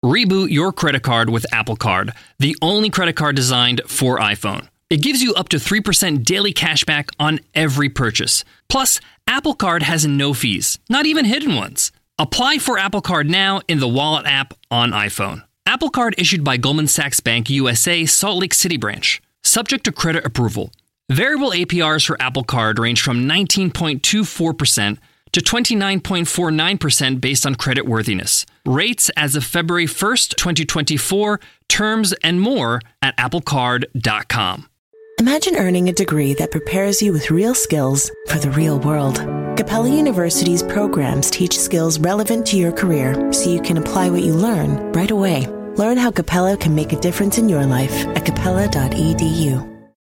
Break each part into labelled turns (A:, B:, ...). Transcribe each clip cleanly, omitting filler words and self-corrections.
A: Reboot your credit card with Apple Card, the only credit card designed for iPhone. It gives you up to 3% daily cashback on every purchase. Plus, Apple Card has no fees, not even hidden ones. Apply for Apple Card now in the Wallet app on iPhone. Apple Card issued by Goldman Sachs Bank USA, Salt Lake City branch. Subject to credit approval. Variable APRs for Apple Card range from 19.24% to 29.49% based on creditworthiness. Rates as of February 1st, 2024, terms and more at applecard.com.
B: Imagine earning a degree that prepares you with real skills for the real world. Capella University's programs teach skills relevant to your career so you can apply what you learn right away. Learn how Capella can make a difference in your life at capella.edu.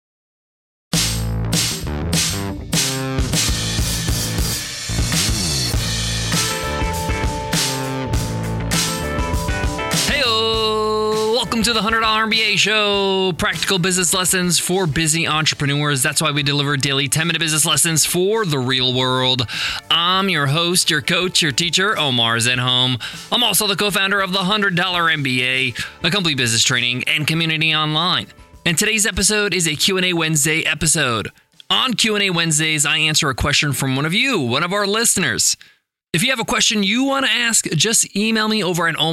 A: Welcome to the $100 MBA Show, practical business lessons for busy entrepreneurs. That's why we deliver daily 10-minute business lessons for the real world. I'm your host, your coach, your teacher, Omar Zenhom. I'm also the co-founder of the $100 MBA, a complete business training and community online. And today's episode is a Q&A Wednesday episode. On Q&A Wednesdays, I answer a question from one of you, one of our listeners. If you have a question you want to ask, just email me over at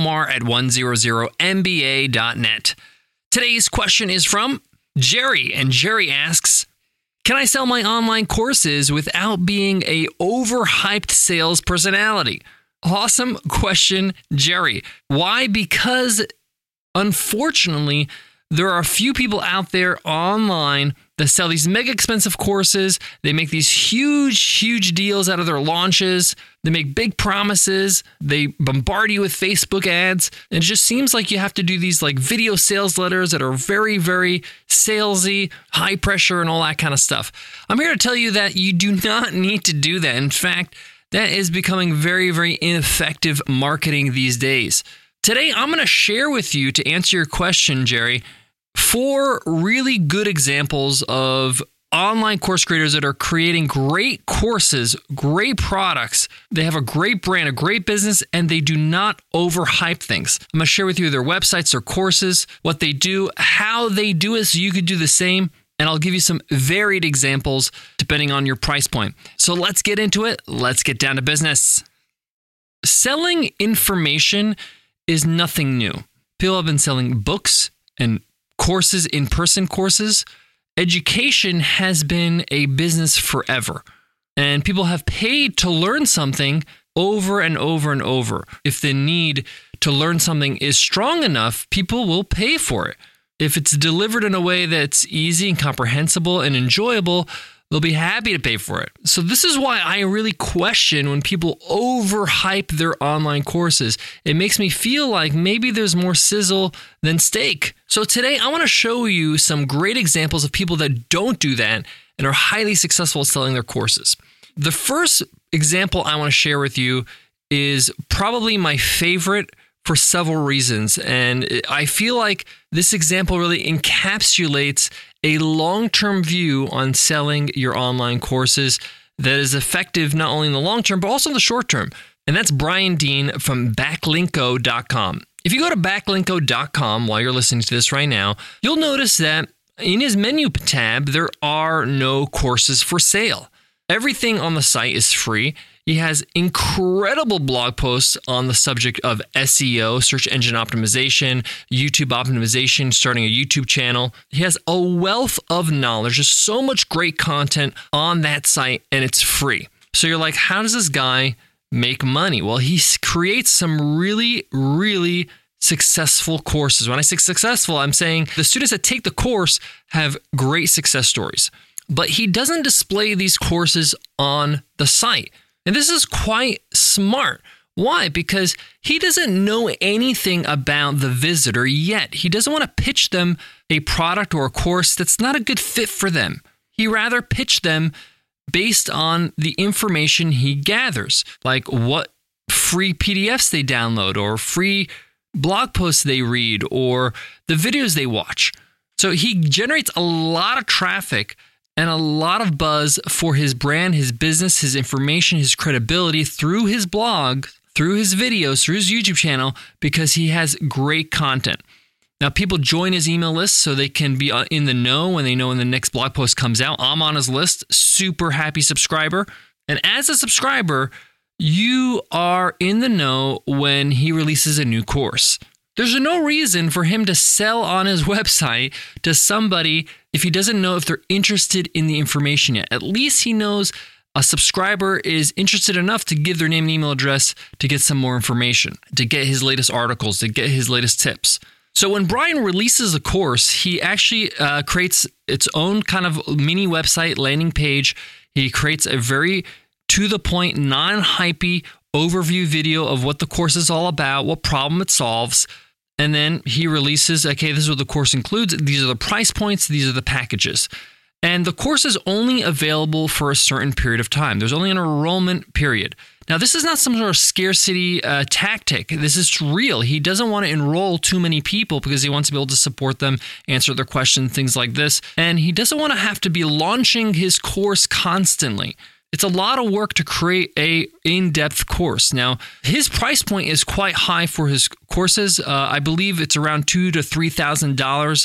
A: omar@100mba.net. Today's question is from Jerry, and Jerry asks, can I sell my online courses without being a overhyped sales personality? Awesome question, Jerry. Why? Because unfortunately, there are a few people out there online that sell these mega expensive courses. They make these huge deals out of their launches. They make big promises. They bombard you with Facebook ads. And it just seems like you have to do these like video sales letters that are very, very salesy, high pressure, and all that kind of stuff. I'm here to tell you that you do not need to do that. In fact, that is becoming very, very ineffective marketing these days. Today, I'm going to share with you, to answer your question, Jerry, 4 really good examples of online course creators that are creating great courses, great products. They have a great brand, a great business, and they do not overhype things. I'm going to share with you their websites, their courses, what they do, how they do it so you could do the same. And I'll give you some varied examples depending on your price point. So let's get into it. Let's get down to business. Selling information is nothing new. People have been selling books and courses, in-person courses. Education has been a business forever, and people have paid to learn something over and over and over. If the need to learn something is strong enough, people will pay for it. If it's delivered in a way that's easy and comprehensible and enjoyable, they'll be happy to pay for it. So this is why I really question when people overhype their online courses. It makes me feel like maybe there's more sizzle than steak. So today I want to show you some great examples of people that don't do that and are highly successful at selling their courses. The first example I want to share with you is probably my favorite for several reasons. And I feel like this example really encapsulates a long-term view on selling your online courses that is effective not only in the long term, but also in the short term. And that's Brian Dean from backlinko.com. If you go to backlinko.com while you're listening to this right now, you'll notice that in his menu tab, there are no courses for sale. Everything on the site is free. He has incredible blog posts on the subject of SEO, search engine optimization, YouTube optimization, starting a YouTube channel. He has a wealth of knowledge. There's so much great content on that site, and it's free. So you're like, how does this guy make money? Well, he creates some really successful courses. When I say successful, I'm saying the students that take the course have great success stories. But he doesn't display these courses on the site. And this is quite smart. Why? Because he doesn't know anything about the visitor yet. He doesn't want to pitch them a product or a course that's not a good fit for them. He rather pitch them based on the information he gathers, like what free PDFs they download or free blog posts they read or the videos they watch. So he generates a lot of traffic and a lot of buzz for his brand, his business, his information, his credibility through his blog, through his videos, through his YouTube channel, because he has great content. Now, people join his email list so they can be in the know when they know when the next blog post comes out. I'm on his list, super happy subscriber. And as a subscriber, you are in the know when he releases a new course. There's no reason for him to sell on his website to somebody if he doesn't know if they're interested in the information yet. At least he knows a subscriber is interested enough to give their name and email address to get some more information, to get his latest articles, to get his latest tips. So when Brian releases a course, he actually creates its own kind of mini website landing page. He creates a very to-the-point, non-hypey overview video of what the course is all about, what problem it solves. And then he releases, okay, this is what the course includes. These are the price points. These are the packages. And the course is only available for a certain period of time. There's only an enrollment period. Now, this is not some sort of scarcity tactic. This is real. He doesn't want to enroll too many people because he wants to be able to support them, answer their questions, things like this. And he doesn't want to have to be launching his course constantly. It's a lot of work to create a in-depth course. Now, his price point is quite high for his courses. I believe it's around $2,000 to $3,000.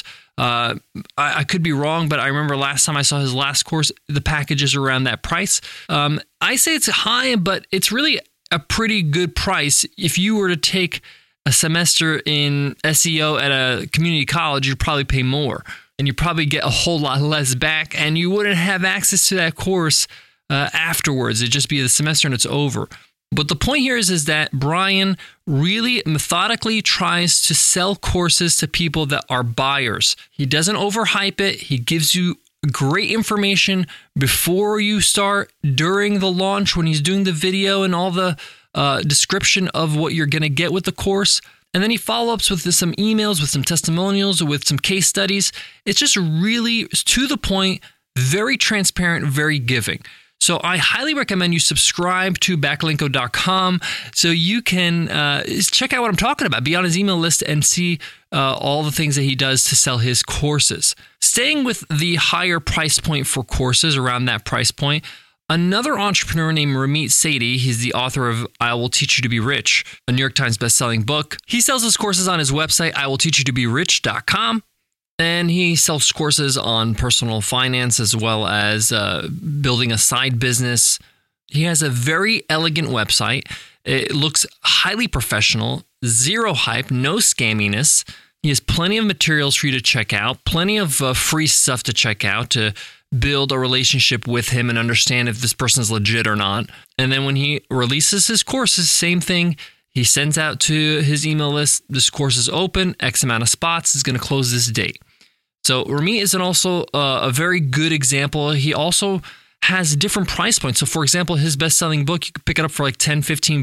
A: I could be wrong, but I remember last time I saw his last course, the package is around that price. I say it's high, but it's really a pretty good price. If you were to take a semester in SEO at a community college, you'd probably pay more, and you probably get a whole lot less back, and you wouldn't have access to that course afterwards. It'd just be the semester and it's over. But the point here is that Brian really methodically tries to sell courses to people that are buyers. He doesn't overhype it. He gives you great information before you start, during the launch, when he's doing the video and all the description of what you're going to get with the course. And then he follow-ups with some emails, with some testimonials, with some case studies. It's just really to the point, very transparent, very giving. So I highly recommend you subscribe to Backlinko.com so you can check out what I'm talking about, be on his email list and see all the things that he does to sell his courses. Staying with the higher price point for courses, around that price point, another entrepreneur named Ramit Sethi, he's the author of I Will Teach You to Be Rich, a New York Times bestselling book. He sells his courses on his website, IWillTeachYouToBeRich.com. And he sells courses on personal finance as well as building a side business. He has a very elegant website. It looks highly professional, zero hype, no scamminess. He has plenty of materials for you to check out, plenty of free stuff to check out to build a relationship with him and understand if this person is legit or not. And then when he releases his courses, same thing. He sends out to his email list, this course is open, X amount of spots, is going to close this date. So Ramit is also a very good example. He also has different price points. So for example, his best-selling book, you could pick it up for like $10,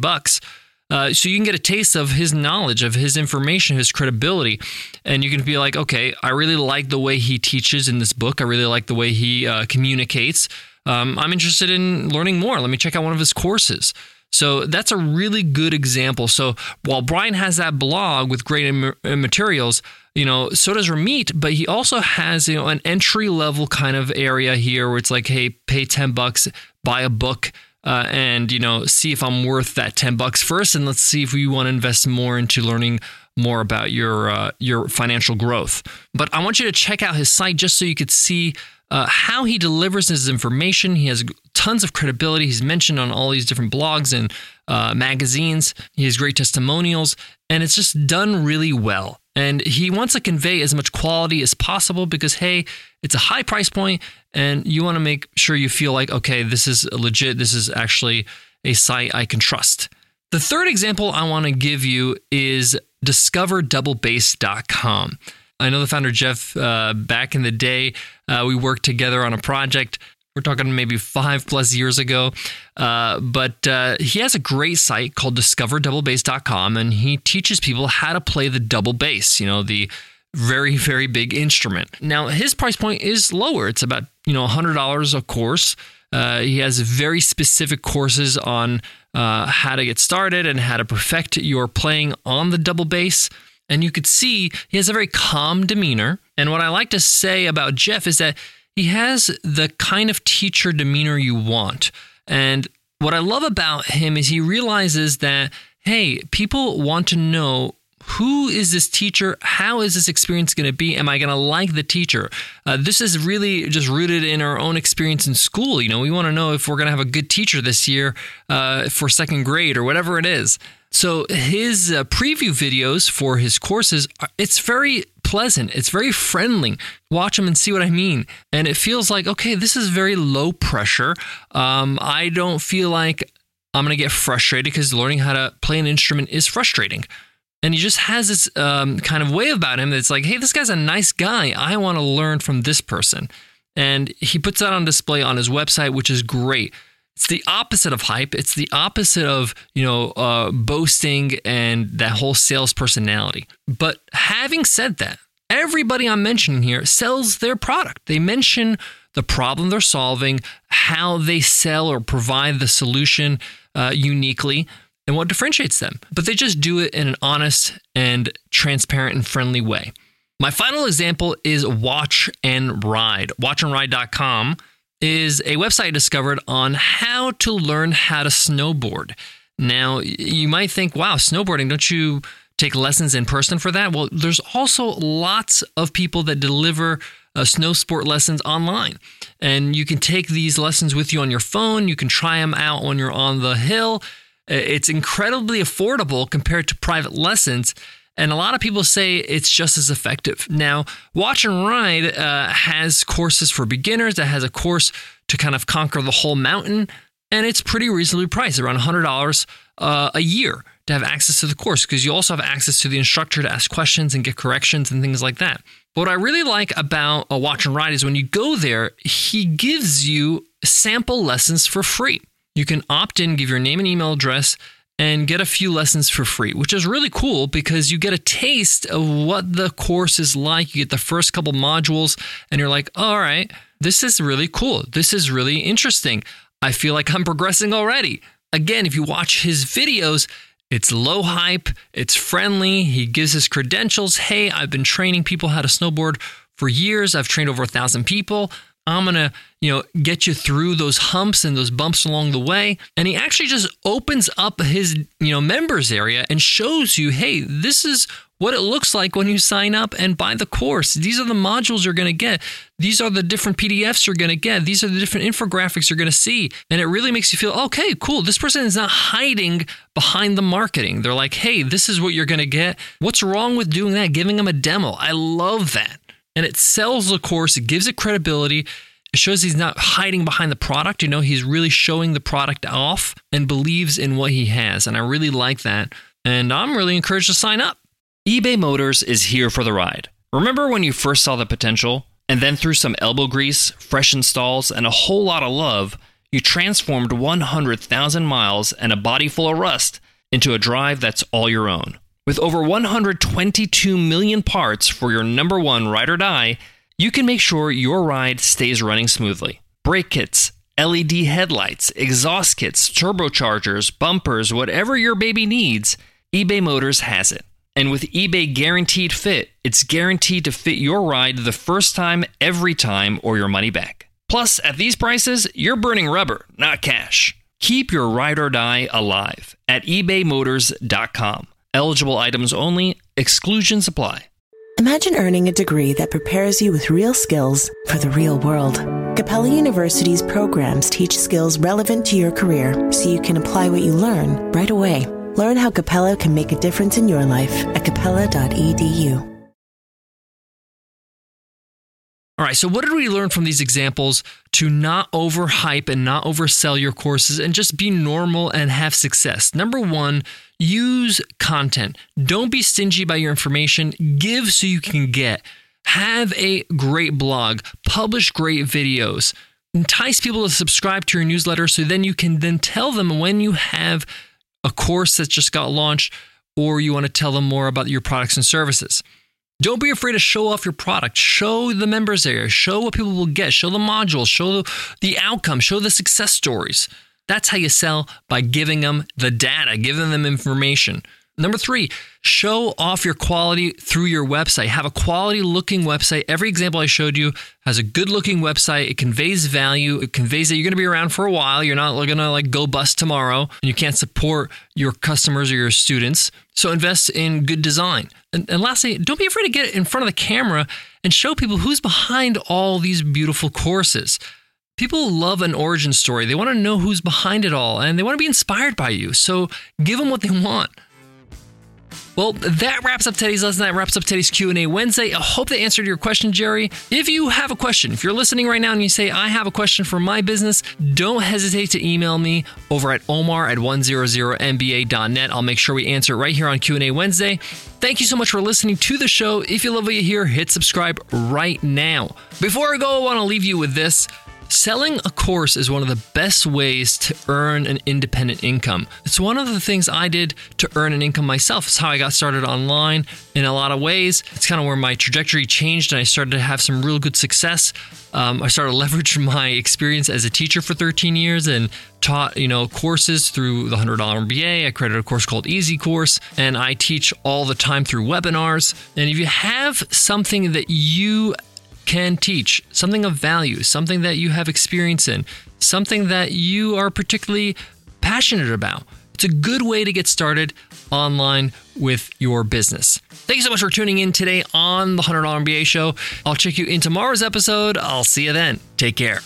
A: $15. So you can get a taste of his knowledge, of his information, his credibility. And you can be like, okay, I really like the way he teaches in this book. I really like the way he communicates. I'm interested in learning more. Let me check out one of his courses. So that's a really good example. So while Brian has that blog with great materials, so does Ramit, but he also has, an entry level kind of area here where it's like, hey, pay $10, buy a book, and, see if I'm worth that $10 first. And let's see if we want to invest more into learning more about your financial growth. But I want you to check out his site just so you could see how he delivers his information. He has tons of credibility. He's mentioned on all these different blogs and magazines. He has great testimonials, and it's just done really well. And he wants to convey as much quality as possible because, hey, it's a high price point, and you want to make sure you feel like, okay, this is legit. This is actually a site I can trust. The third example I want to give you is DiscoverDoubleBass.com. I know the founder, Jeff, back in the day, we worked together on a project. We're talking maybe 5+ years ago. But he has a great site called DiscoverDoubleBass.com, and he teaches people how to play the double bass, the very, very big instrument. Now, his price point is lower. It's about, $100 a course. He has very specific courses on how to get started and how to perfect your playing on the double bass. And you could see he has a very calm demeanor. And what I like to say about Jeff is that he has the kind of teacher demeanor you want. And what I love about him is he realizes that, hey, people want to know, who is this teacher? How is this experience going to be? Am I going to like the teacher? This is really just rooted in our own experience in school. We want to know if we're going to have a good teacher this year for second grade or whatever it is. So his preview videos for his courses, it's very pleasant. It's very friendly. Watch them and see what I mean. And it feels like, okay, this is very low pressure. I don't feel like I'm going to get frustrated because learning how to play an instrument is frustrating. And he just has this kind of way about him that's like, hey, this guy's a nice guy. I want to learn from this person. And he puts that on display on his website, which is great. It's the opposite of hype. It's the opposite of, boasting and that whole sales personality. But having said that, everybody I'm mentioning here sells their product. They mention the problem they're solving, how they sell or provide the solution uniquely, and what differentiates them. But they just do it in an honest and transparent and friendly way. My final example is Watch and Ride. WatchandRide.com is a website I discovered on how to learn how to snowboard. Now, you might think, wow, snowboarding, don't you take lessons in person for that? Well, there's also lots of people that deliver snow sport lessons online. And you can take these lessons with you on your phone. You can try them out when you're on the hill. It's incredibly affordable compared to private lessons, and a lot of people say it's just as effective. Now, Watch and Ride has courses for beginners. It has a course to kind of conquer the whole mountain, and it's pretty reasonably priced, around $100 a year to have access to the course, because you also have access to the instructor to ask questions and get corrections and things like that. But what I really like about Watch and Ride is when you go there, he gives you sample lessons for free. You can opt in, give your name and email address, and get a few lessons for free, which is really cool because you get a taste of what the course is like. You get the first couple modules, and you're like, all right, this is really cool. This is really interesting. I feel like I'm progressing already. Again, if you watch his videos, it's low hype, it's friendly. He gives his credentials. Hey, I've been training people how to snowboard for years. I've trained over 1,000 people. I'm going to, get you through those humps and those bumps along the way. And he actually just opens up his, members area and shows you, hey, this is what it looks like when you sign up and buy the course. These are the modules you're going to get. These are the different PDFs you're going to get. These are the different infographics you're going to see. And it really makes you feel, okay, cool. This person is not hiding behind the marketing. They're like, hey, this is what you're going to get. What's wrong with doing that? Giving them a demo. I love that. And it sells the course. It gives it credibility. It shows he's not hiding behind the product. He's really showing the product off and believes in what he has. And I really like that. And I'm really encouraged to sign up. eBay Motors is here for the ride. Remember when you first saw the potential? And then through some elbow grease, fresh installs, and a whole lot of love, you transformed 100,000 miles and a body full of rust into a drive that's all your own. With over 122 million parts for your number one ride or die, you can make sure your ride stays running smoothly. Brake kits, LED headlights, exhaust kits, turbochargers, bumpers, whatever your baby needs, eBay Motors has it. And with eBay Guaranteed Fit, it's guaranteed to fit your ride the first time, every time, or your money back. Plus, at these prices, you're burning rubber, not cash. Keep your ride or die alive at ebaymotors.com. Eligible items only. Exclusions apply.
B: Imagine earning a degree that prepares you with real skills for the real world. Capella University's programs teach skills relevant to your career so you can apply what you learn right away. Learn how Capella can make a difference in your life at capella.edu.
A: All right, so what did we learn from these examples to not overhype and not oversell your courses and just be normal and have success? Number one, use content. Don't be stingy by your information. Give so you can get. Have a great blog. Publish great videos. Entice people to subscribe to your newsletter so then you can then tell them when you have a course that just got launched or you want to tell them more about your products and services. Don't be afraid to show off your product. Show the members area. Show what people will get. Show the modules. Show the outcome. Show the success stories. That's how you sell, by giving them the data, giving them information. Number 3, show off your quality through your website. Have a quality looking website. Every example I showed you has a good looking website. It conveys value. It conveys that you're going to be around for a while. You're not going to go bust tomorrow and you can't support your customers or your students. So invest in good design. And lastly, don't be afraid to get in front of the camera and show people who's behind all these beautiful courses. People love an origin story. They want to know who's behind it all and they want to be inspired by you. So give them what they want. Well, that wraps up today's lesson. That wraps up today's Q&A Wednesday. I hope that answered your question, Jerry. If you have a question, if you're listening right now and you say, I have a question for my business, don't hesitate to email me over at omar@100mba.net. I'll make sure we answer it right here on Q&A Wednesday. Thank you so much for listening to the show. If you love what you hear, hit subscribe right now. Before I go, I want to leave you with this. Selling a course is one of the best ways to earn an independent income. It's one of the things I did to earn an income myself. It's how I got started online in a lot of ways. It's kind of where my trajectory changed and I started to have some real good success. I started to leverage my experience as a teacher for 13 years and taught, courses through the $100 MBA. I created a course called Easy Course, and I teach all the time through webinars. And if you have something that you can teach, something of value, something that you have experience in, something that you are particularly passionate about, it's a good way to get started online with your business. Thank you so much for tuning in today on the $100 MBA Show. I'll check you in tomorrow's episode. I'll see you then. Take care.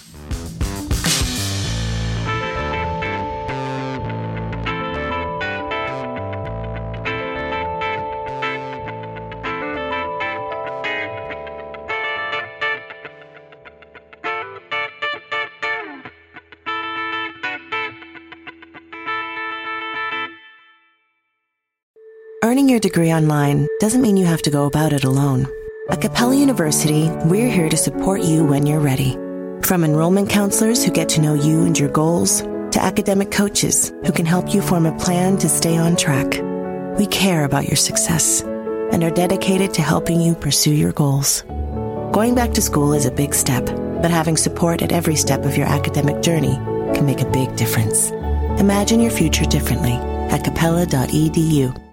B: Earning your degree online doesn't mean you have to go about it alone. At Capella University, we're here to support you when you're ready. From enrollment counselors who get to know you and your goals, to academic coaches who can help you form a plan to stay on track. We care about your success and are dedicated to helping you pursue your goals. Going back to school is a big step, but having support at every step of your academic journey can make a big difference. Imagine your future differently at capella.edu.